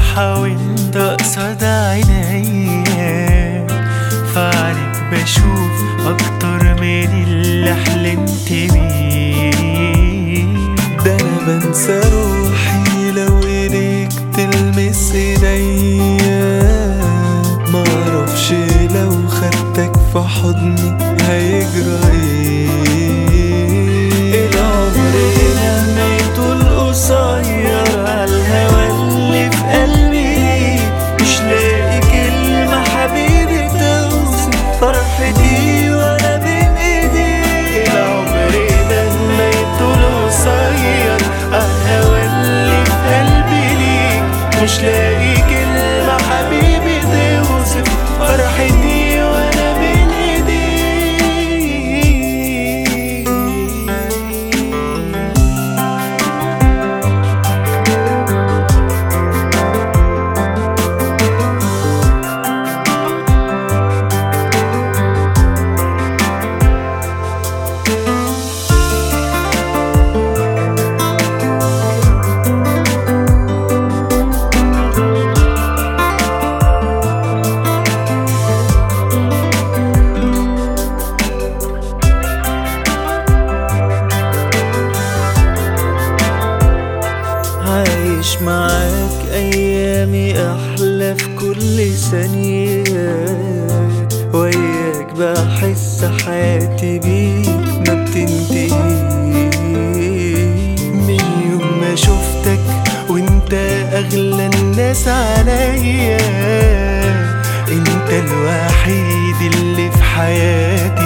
فرحة وانت قصاد عينيا، فعليك بشوف اكتر من اللي حلمت بيه. ده انا بنسى روحي لو ايديك تلمس ايديا، معرفش لو خدتك في حضني هيجرى ايه. العمر مهما يطول قصير عالهوا اللي في قلبي، مش لاقي كلمة حبيبي توصف فرحتي وانا بين ايديك. العمر مهما يطول قصير عالهوا اللي في قلبي ليك، مش لاقي كلمة حبيبي توصف فرحتي وانا بين ايديك. عايش معاك أيامي أحلى في كل ثانية، وياك بحس حياتي بيك ما بتنتهي. من يوم ما شفتك وانت أغلى الناس عليا، انت الوحيد اللي في حياتي